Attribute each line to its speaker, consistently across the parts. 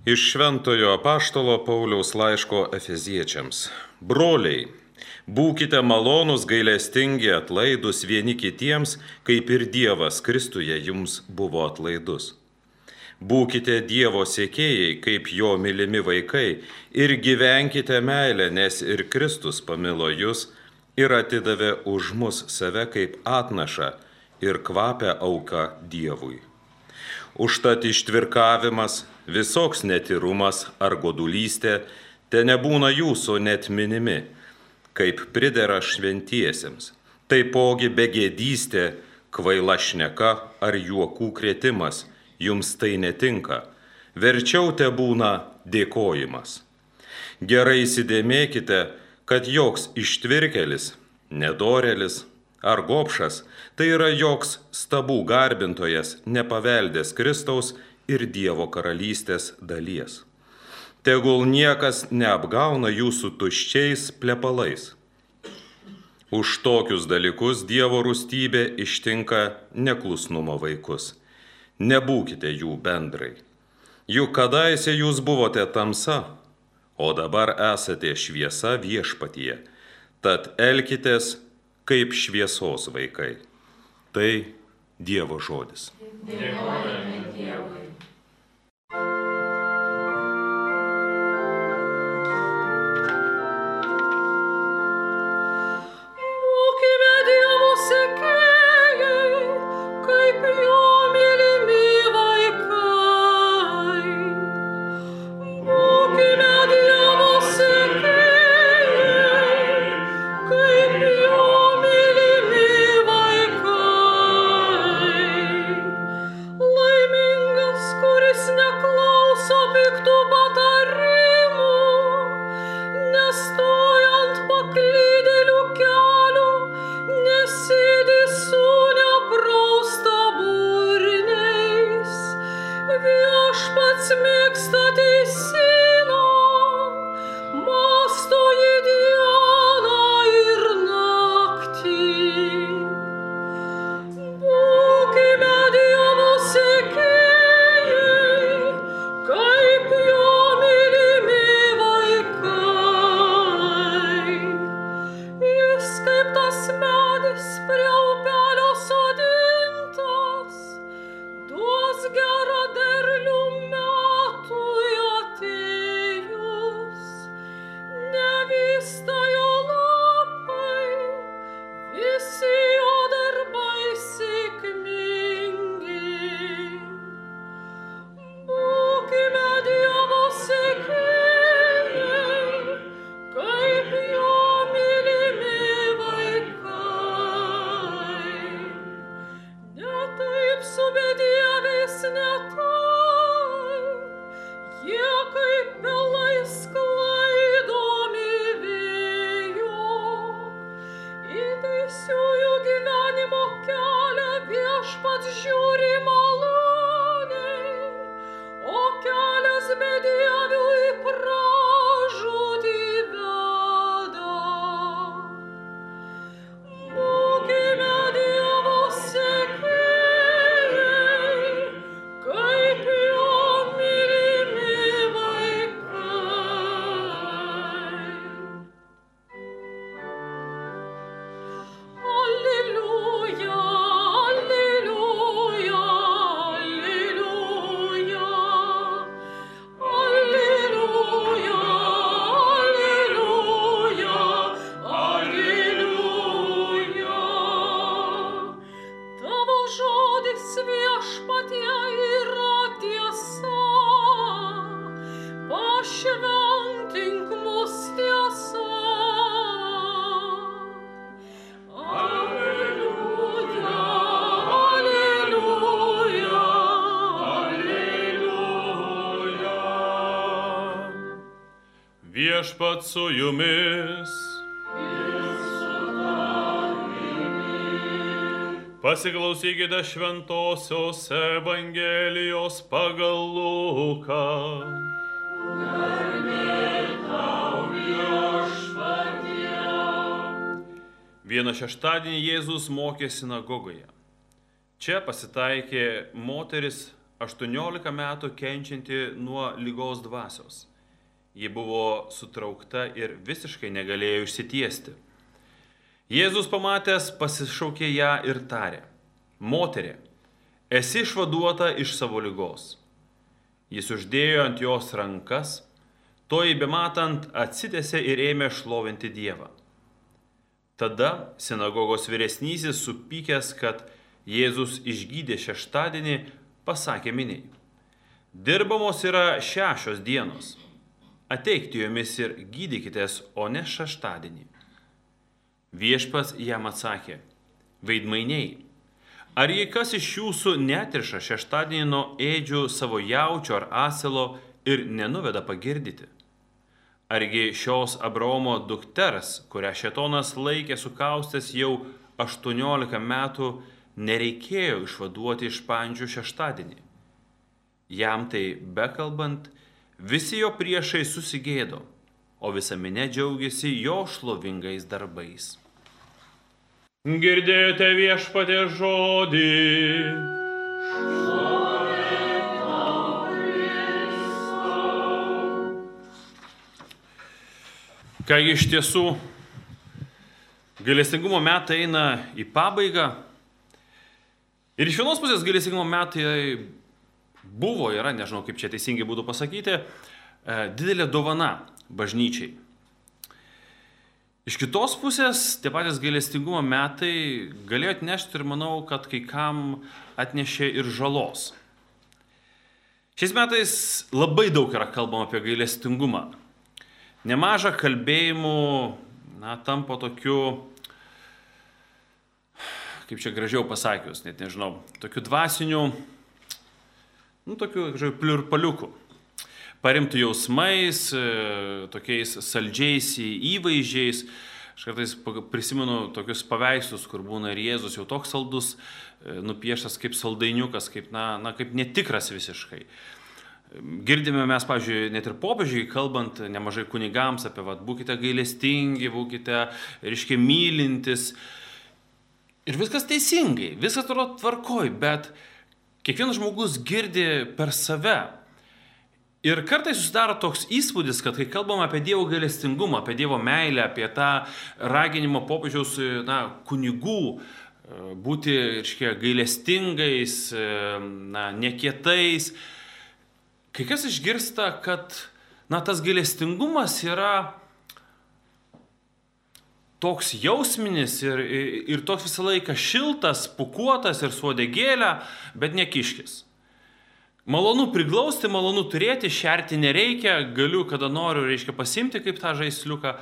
Speaker 1: Iš Šventojo apaštalo Pauliaus laiško Efeziečiams. Broliai, būkite malonūs, gailestingi, atlaidūs vieni kitiems, kaip ir Dievas Kristuje jums buvo atlaidus. Būkite Dievo sekėjai, kaip jo mylimi vaikai, ir gyvenkite meilę, nes ir Kristus pamilo jūs ir atidavė už mus save kaip atnašą ir kvapę auką Dievui. Užtat ištvirkavimas, visoks netyrumas ar godulystė te nebūna jūsų net minimi, kaip pridera šventiesiems. Taipogi begėdystė, kvaila šneka ar juokų krėtimas, jums tai netinka. Verčiau te būna dėkojimas. Gerai įsidėmėkite, kad joks ištvirkelis, nedorėlis ar gobšas, tai yra joks stabų garbintojas, nepaveldęs Kristaus ir Dievo karalystės dalies. Tegul niekas neapgauna jūsų tuščiais plepalais. Už tokius dalykus Dievo rūstybė ištinka neklusnumo vaikus. Nebūkite jų bendrai. Juk kadaise jūs buvote tamsa, o dabar esate šviesa viešpatyje. Tad elkitės kaip šviesos vaikai. Tai Dievo žodis.
Speaker 2: Dėkojame Dievui. Būkime Dievo sekėjai, kaip jo mylimi vaikai. Būkime Dievo sekėjai, kaip jo mylimi vaikai. Laimingas, kuris neklauso piktų patarimų, nestoja ant paklydėlių kelių, nesėdi su nepraustaburniais. Viešpats mėgsta teisybę, mąsto jį dieną ir naktį. Būkime Dievo sekėjai, kaip jo mylimi vaikai. Jis kaip tas medis prie upelio sodintas, duos gerą derlių metui atėjus. Nevysta jo lapai, visi jo darbai sėkmingi. Būkime Dievo sekėjai, kaip jo mylimi vaikai. Ne taip su bedieviais, ne taip, jie kaip pelai sklaidomi vėjo. Į teisiųjų gyvenimo kelią Viešpats žiūri maloniai, o kelias bedievių į pražūtį veda. Būkime Dievo sekėjai, kaip jo mylimi vaikai. Alleluja, alleluja, alleluja. Alleluja, alleluja, alleluja. Tavo žodis Viešpatie yra tiesa, pašventink mus tiesa. Alleluja, alleluja, alleluja.
Speaker 3: Viešpats su jumis. Pasiklausykite Šventosios Evangelijos pagal Luką. Vieną šeštadienį Jėzus mokė sinagogoje. Čia pasitaikė moteris 18 metų kenčianti nuo ligos dvasios. Ji buvo sutraukta ir visiškai negalėjo išsitiesti. Jėzus pamatęs pasišaukė ją ir tarė: Moterie, esi išvaduota iš savo ligos. Jis uždėjo ant jos rankas, toji bematant atsitęsė ir ėmė šlovinti Dievą. Tada sinagogos vyresnysis, supykęs, kad Jėzus išgydė šeštadienį, pasakė miniai: Dirbamos yra 6 dienos. Ateikite jomis ir gydykitės, o ne šeštadienį. Viešpats jam atsakė: Veidmainiai, ar jei kas iš jūsų netriša šeštadienį nuo ėdžių savo jaučio ar asilo ir nenuveda pagirdyti? Argi šios Abraomo dukters, kurią šėtonas laikė sukaustęs jau 18 metų, nereikėjo išvaduoti iš pandžių šeštadienį? Jam tai bekalbant, visi jo priešai susigėdo, o visa minia džiaugiasi jo šlovingais darbais. Girdėjote Viešpaties žodį. Kągi iš tiesų, gailestingumo metai eina į pabaigą. Ir iš vienos pusės gailestingumo metai buvo, yra, nežinau kaip čia teisingai būtų pasakyti, didelė dovana bažnyčiai. Iš kitos pusės, tie patys gailestingumo metai galėjo atnešti ir manau, kad kai kam atnešė ir žalos. Šiais metais labai daug yra kalbama apie gailestingumą. Nemaža kalbėjimų, tampa tokiu, kaip čia gražiau pasakius, net nežinau, tokiu dvasiniu, tokiu, pliurpaliuku. Parimtų jausmais, tokiais saldžiais įvaizdžiais. Aš kartais prisimenu tokius paveikslus, kur būna ir Jėzus jau toks saldus, nupieštas kaip saldainiukas, kaip netikras visiškai. Girdime mes, pavyzdžiui, net ir popiežiui kalbant nemažai kunigams apie, būkite gailestingi, būkite, reiškia, mylintis. Ir viskas teisingai, viskas atrodo tvarkoj, bet kiekvienas žmogus girdi per save. Ir kartais susidaro toks įspūdis, kad kai kalbam apie Dievo gailestingumą, apie Dievo meilę, apie tą raginimą popiežiaus kunigų būti, reiškia, gailestingais, nekietais, kai kas išgirsta, kad tas gailestingumas yra toks jausminis ir toks visą laiką šiltas, pūkuotas ir su uodegėle, bet ne kiškis. Malonu priglausti, malonu turėti, šerti nereikia, galiu, kada noriu, reiškia, pasimti kaip tą žaisliuką.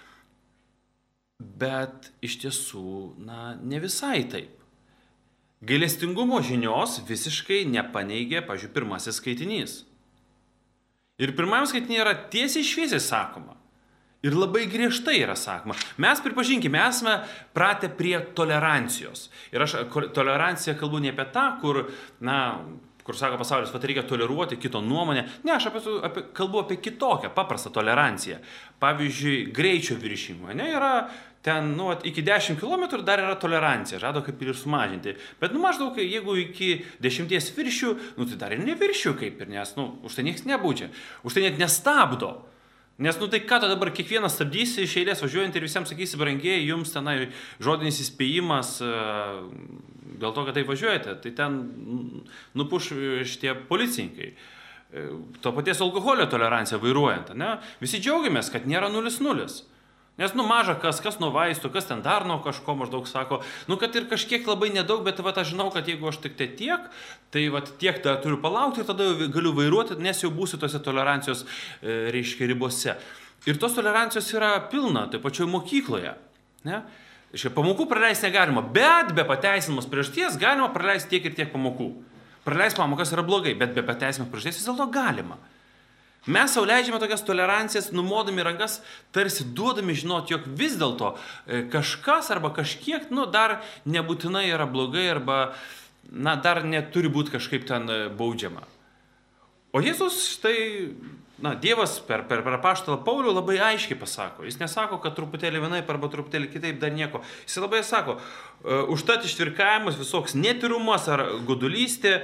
Speaker 3: Bet iš tiesų, ne visai taip. Gailestingumo žinios visiškai nepaneigė, pavyzdžiui, pirmasis skaitinys. Ir pirmajam skaitinys yra tiesiai šviesiai sakoma. Ir labai griežtai yra sakoma. Mes, pripažinkime, esame pratę prie tolerancijos. Ir aš toleranciją kalbu ne apie tą, kur sako pasaulis, kad reikia toleruoti kito nuomonę. Ne, aš kalbu apie kitokią, paprastą toleranciją. Pavyzdžiui, greičio viršijimo. Yra ten, iki 10 km dar yra tolerancija, žado kaip ir sumažinti. Bet, maždaug, jeigu iki 10 viršių, tai dar ir neviršių kaip ir, nes, už tai niekas nebaudžia. Už tai net nestabdo. Nes, tai ką tu dabar kiekvienas stabdysi iš eilės važiuojant ir visiems sakysi, brangieji, jums tenai žodinis įspėjimas dėl to, kad taip važiuojate, tai ten nupuš šitie policininkai. To paties alkoholio tolerancija vairuojant, ne? Visi džiaugiamės, kad nėra 0,0. Nes, maža kas nuo vaistų, kas ten dar nuo kažko maždaug sako, kad ir kažkiek labai nedaug, bet aš žinau, kad jeigu aš tik tiek, tai tiek dar turiu palaukti ir tada galiu vairuoti, nes jau būsiu tose tolerancijos, reiškia, ribose. Ir tos tolerancijos yra pilna, tai pačioje mokykloje. Ne? Pamokų praleisti negalima, bet be pateisinamos priežasties galima praleisti tiek ir tiek pamokų. Praleisti pamokas yra blogai, bet be pateisinamos priežasties vis dėlto galima. Mes sau leidžiame tokias tolerancijas, numodami rankas, tarsi duodami žinoti, jog vis dėlto kažkas arba kažkiek, dar nebūtinai yra blogai arba, dar neturi būti kažkaip ten baudžiama. O Jėzus štai Dievas per apaštalą Paulių labai aiškiai pasako. Jis nesako, kad truputėlį vienaip arba truputėlį kitaip dar nieko. Jis labai sako, užtat ištvirkavimas, visoks netirumas ar godulystė,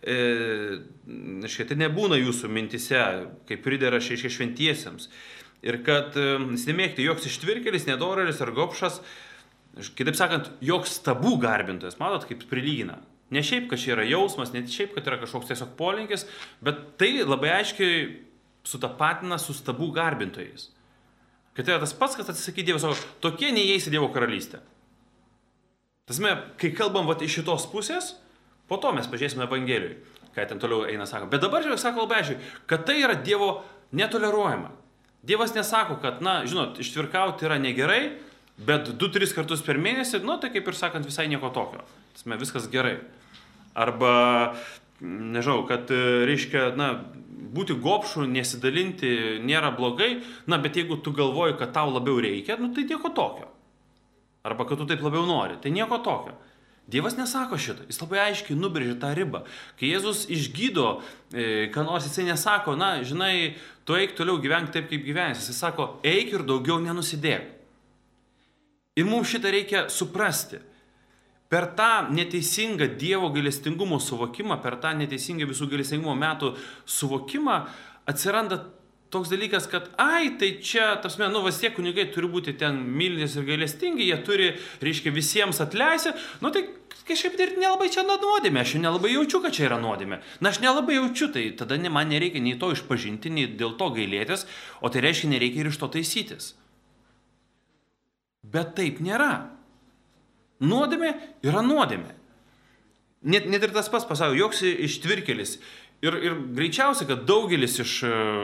Speaker 3: tai nebūna jūsų mintise, kaip pridera šventiesiems. Ir kad nemėgti joks ištvirkelis, nedorelis ar gopšas, kitaip sakant, joks stabų garbintojas, matot, kaip prilygina. Ne šiaip, kad čia yra jausmas, ne šiaip, kad yra kažkoks tiesiog polinkis, bet tai labai aiškiai sutapatina su stabų garbintojais. Kad tai yra tas pats, kas atsisakyti Dievo, sako, tokie neįeis į Dievo karalystę. Tasme, kai kalbam iš šitos pusės, po to mes pažiūrėsime Evangelijui, ką ten toliau eina, sako. Bet dabar sako labai aiškiai, kad tai yra Dievo netoleruojama. Dievas nesako, kad, žinot, ištvirkauti yra negerai, bet 2-3 kartus per mėnesį, tai kaip ir sakant, visai nieko tokio. Tasme, viskas gerai. Arba, nežinau, kad reiškia, būti gopšu, nesidalinti nėra blogai, bet jeigu tu galvoji, kad tau labiau reikia, tai nieko tokio. Arba kad tu taip labiau nori, tai nieko tokio. Dievas nesako šitą, jis labai aiškiai nubrėžia tą ribą. Kai Jėzus išgydo, ką nors jisai nesako, žinai, tu eik toliau gyvenk taip, kaip gyvensi. Jisai sako, eik ir daugiau nenusidėk. Ir mums šitą reikia suprasti. Per tą neteisingą Dievo gailestingumo suvokimą, per tą neteisingą visų gailestingumo metų suvokimą atsiranda toks dalykas, kad tai čia, tie kunigai turi būti ten mylintis ir gailestingi, jie turi, reiškia, visiems atleisti, tai kažkaip ir nelabai čia nuodėmė, aš nelabai jaučiu, kad čia yra nuodėmė. Aš nelabai jaučiu, tai tada man nereikia nei to išpažinti, nei dėl to gailėtis, o tai reiškia, nereikia ir iš to taisytis. Bet taip nėra. Nuodėmė yra nuodėmė. Net ir tas pats pasako, joks ištvirkelis. Ir greičiausiai, kad daugelis iš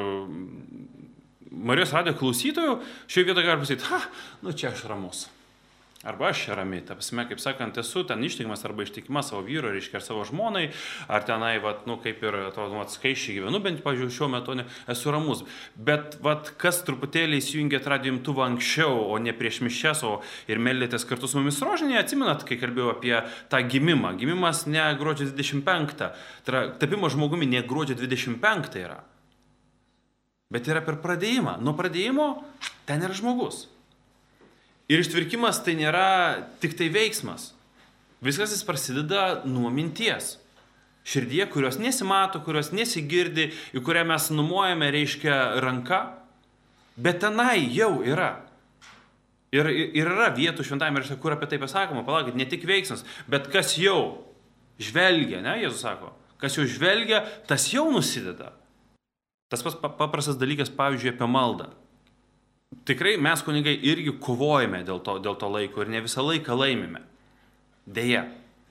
Speaker 3: Marijos radijo klausytojų šioje vietoje gali pasakyti, čia aš ramus. Arba aš čia ramiai, kaip sakant, esu ten ištikimas arba ištikima savo vyru, reiškia, ar savo žmonai, ar tenai, kaip ir skaičiai gyvenu, bent, pavyzdžiui, šiuo metu esu ramus. Bet, kas truputėlį įsijungėt radijo imtuvą anksčiau, o ne prieš mišias, o ir meldėtės kartu su mumis rožinėje, atsimenat, kai kalbėjau apie tą gimimą. Gimimas ne gruodžio 25, tai yra tapimas žmogumi ne gruodžio 25 yra, bet yra per pradėjimą. Nuo pradėjimo ten yra žmogus. Ir ištvirkimas tai nėra tik tai veiksmas. Viskas jis prasideda nuo minties. Širdie, kurios nesimato, kurios nesigirdi, į kurią mes numuojame, reiškia, ranka, bet tenai jau yra. Ir yra vietų šventame rašte, kur apie tai pasakoma, palaukit, ne tik veiksmas, bet kas jau žvelgia, Jėzus sako, kas jau žvelgia, tas jau nusideda. Tas pats paprastas dalykas, pavyzdžiui, apie maldą. Tikrai mes, kunigai, irgi kovojame dėl to laiko ir ne visą laiką laimime. Deja.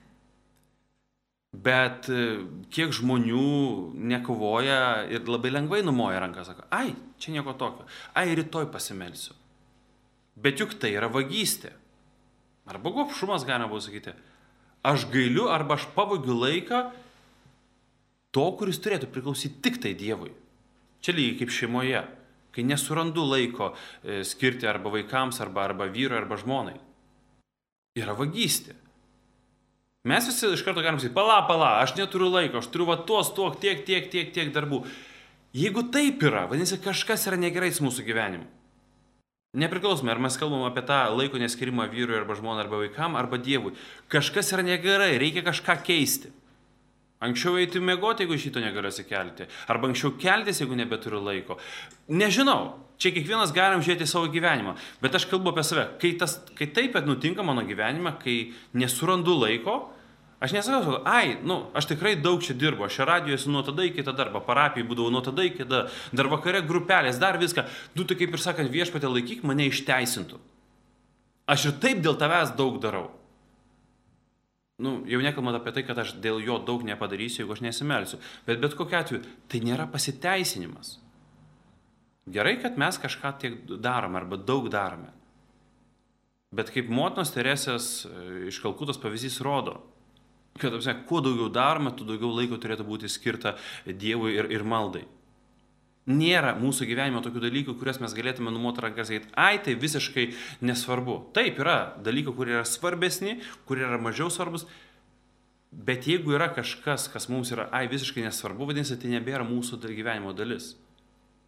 Speaker 3: Bet kiek žmonių nekovoja ir labai lengvai numoja ranką, sako, čia nieko tokio, rytoj pasimelsiu. Bet juk tai yra vagystė. Arba gopšumas, galima buvo sakyti. Aš gailiu arba aš pavogiu laiką to, kuris turėtų priklausyti tik tai Dievui. Čia lygiai kaip šeimoje. Kai nesurandu laiko skirti arba vaikams, arba vyrui, arba žmonai. Yra vagystė. Mes visi iš karto galim sakyti, pala, aš neturiu laiko, aš turiu tiek darbų. Jeigu taip yra, vadinasi, kažkas yra negerai su mūsų gyvenimu. Nepriklausomai, ar mes kalbam apie tą laiko neskirimą vyrui, arba žmonai, arba vaikam, arba Dievui. Kažkas yra negerai, reikia kažką keisti. Anksčiau eiti miegoti, jeigu šito negaliu atsikelti. Arba anksčiau keltis, jeigu nebeturiu laiko. Nežinau, čia kiekvienas galim žiūrėti savo gyvenimą. Bet aš kalbu apie save. Kai taip nutinka mano gyvenime, kai nesurandu laiko, aš nesakau, aš tikrai daug čia dirbu. Aš radijoje esu nuo tada iki tada, arba parapijai būdavau nuo tada iki tada, dar vakare grupelės, dar viską. Tai kaip ir sakant, viešpatie laikyk, mane išteisintų. Aš ir taip dėl tavęs daug darau. Jau nekalbant apie tai, kad aš dėl jo daug nepadarysiu, jeigu aš nesimelsiu. Bet kokiu atveju, tai nėra pasiteisinimas. Gerai, kad mes kažką tiek darome arba daug darome. Bet kaip motinos Teresės iš Kalkutos pavyzdys rodo, kad kuo daugiau darome, tuo daugiau laiko turėtų būti skirta Dievui ir maldai. Nėra mūsų gyvenime tokių dalykų, kurias mes galėtume numoti rankas ir sakyti, tai visiškai nesvarbu. Taip, yra dalykų, kurie yra svarbesni, kurie yra mažiau svarbus, bet jeigu yra kažkas, kas mums yra visiškai nesvarbu, vadinasi, tai nebėra mūsų gyvenimo dalis.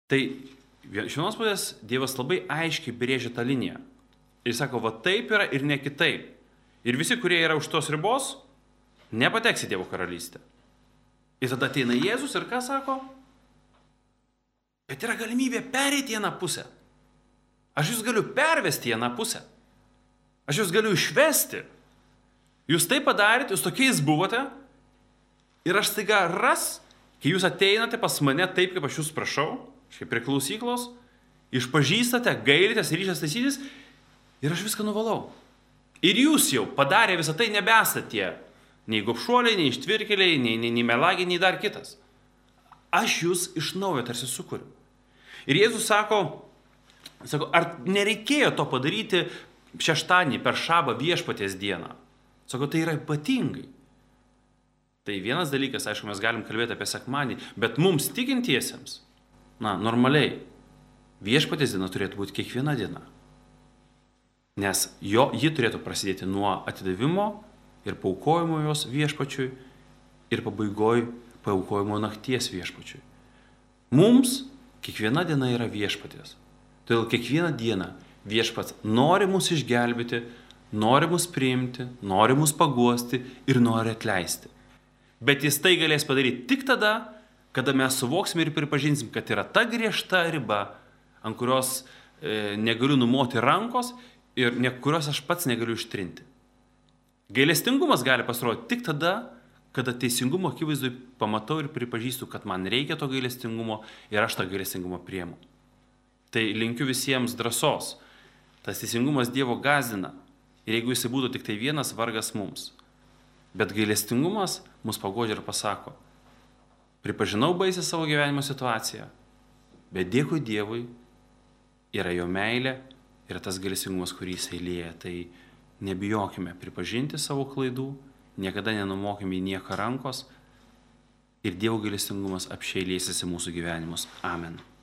Speaker 3: Tai iš vienos pusės Dievas labai aiškiai brėžia tą liniją. Ir sako, va taip yra ir ne kitaip. Ir visi, kurie yra už tos ribos, nepateks į Dievo karalystę. Ir tada ateina Jėzus ir ką sako? Bet yra galimybė pereiti į vieną pusę. Aš jūs galiu pervesti į vieną pusę. Aš jūs galiu išvesti. Jūs tai padarėte, jūs tokiais buvote. Ir aš staiga kai jūs ateinate pas mane taip, kaip aš jūs prašau, kaip prie klausyklos, išpažįstate, gailitės, ryšės taisytis, ir aš viską nuvalau. Ir jūs jau padarė visą tai, nebesate tie nei gobšuoliai, nei ištvirkeliai, nei melagiai, nei dar kitas. Aš jūs iš naujo tarsi sukuriu. Ir Jėzus sako, ar nereikėjo to padaryti šeštadienį per šabą viešpaties dieną? Sako, tai yra ypatingai. Tai vienas dalykas, aišku, mes galim kalbėti apie sekmadienį, bet mums tikintiesiems, normaliai, viešpaties diena turėtų būti kiekviena diena. Nes ji turėtų prasidėti nuo atidavimo ir paaukojimo jos viešpačiui ir pabaigoj paaukojimo nakties viešpačiui. Mums kiekviena diena yra viešpaties. Todėl kiekvieną dieną viešpats nori mus išgelbėti, nori mus priimti, nori mus paguosti ir nori atleisti. Bet jis tai galės padaryti tik tada, kada mes suvoksime ir pripažinsim, kad yra ta griežta riba, ant kurios negaliu numoti rankos ir kurios aš pats negaliu ištrinti. Gailestingumas gali pasirodyti tik tada, kada teisingumo akivaizdui pamatau ir pripažįstu, kad man reikia to gailestingumo ir aš tą gailestingumą priemu. Tai linkiu visiems drąsos. Tas teisingumas Dievo gąsdina. Ir jeigu jis būtų tik tai vienas, vargas mums. Bet gailestingumas mus paguodžia ir pasako, pripažinau baisę savo gyvenimo situaciją, bet dėkui Dievui, yra jo meilė ir tas gailestingumas, kurį jisai lieja. Tai nebijokime pripažinti savo klaidų, niekada nenumokime į nieką rankos ir Dievo gailestingumas apsčiai liesis į mūsų gyvenimus. Amen.